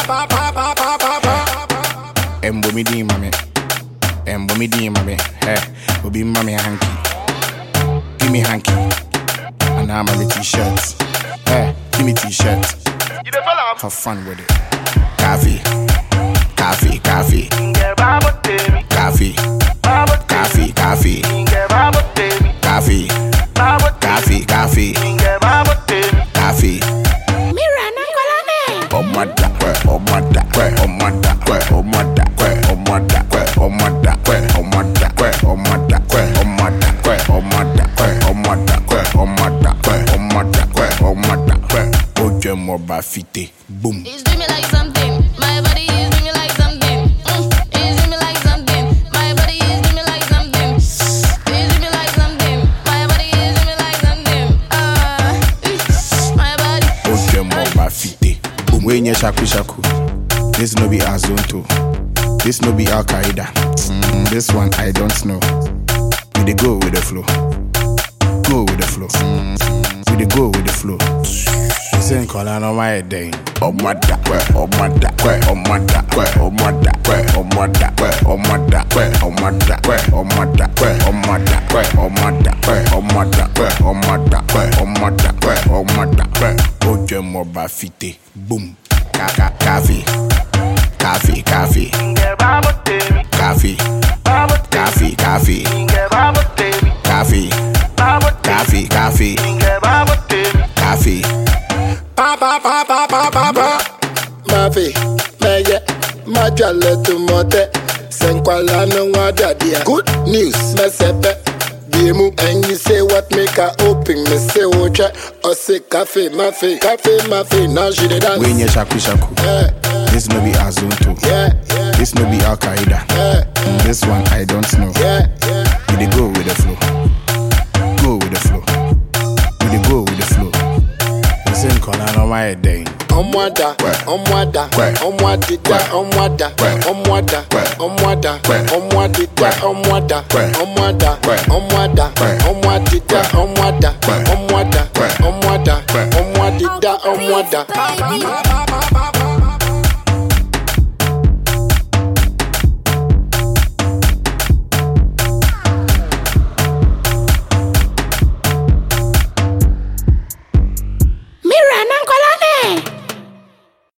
Embomidi mame, hey, obi mame hanky. Give me hanky, and I'm a t-shirt. Hey, give me t-shirt. Have fun with it. Coffee, coffee, coffee, coffee, coffee, coffee, coffee, coffee, coffee, coffee. Boom. It's dreaming like something. My body is dreaming like something. It's dreaming like something. My body is dreaming like something. It's dreaming like something. My body is dreaming like something. My body. Boom. When you shaku shaku. This no be Azonto. This no be Al Qaeda. This one I don't know. We dey go with the flow. Go with the flow. We dey go with the flow. Saying call on my day. Oh my da, oh my da, oh my da, oh my da, oh my da, oh my da, oh my da, oh my da, oh my da, oh my da, oh my da, oh my da, oh my da, oh my da. Oh jemo ba fite. Boom. Coffee, coffee, coffee, coffee, coffee, coffee, coffee, coffee, coffee, coffee. Mavi, meye, majale tu mote. Senkwala no wadadia. Good news, mesepe. Biemu, and you say what make her open. Me say ocha, or say cafe, mafe. Now she did that. When you shaku shaku, this no be Azonto. This no be Al Qaeda. This one I don't know. We dey go with the flow. Go with the flow. We dey go with the flow. Saying call on my day. Omwada, omwada, omwadida, omwada, omwada, omwada, omwadida, omwada, omwada, omwada, omwadida, omwada, omwada, omwada, omwadida, omwada.